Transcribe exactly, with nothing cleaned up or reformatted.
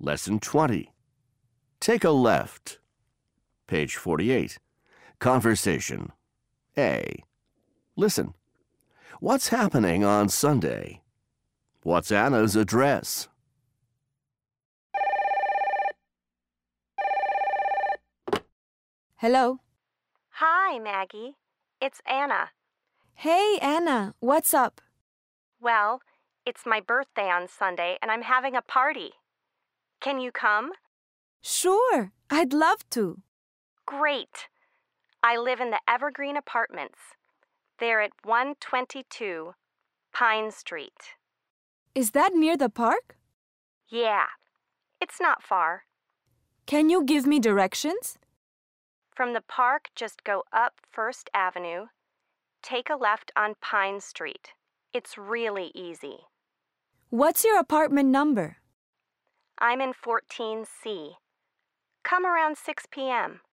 Lesson twenty. Take a left. Page forty-eight. Conversation. A. Listen. What's happening on Sunday? What's Anna's address? Hello. Hi, Maggie. It's Anna. Hey, Anna. What's up? Well, it's my birthday on Sunday, and I'm having a party. Can you come? Sure. I'd love to. Great. I live in the Evergreen Apartments. They're at one twenty-two Pine Street. Is that near the park? Yeah. It's not far. Can you give me directions? From the park, just go up First Avenue. Take a left on Pine Street. It's really easy. What's your apartment number? I'm in fourteen C. Come around six p m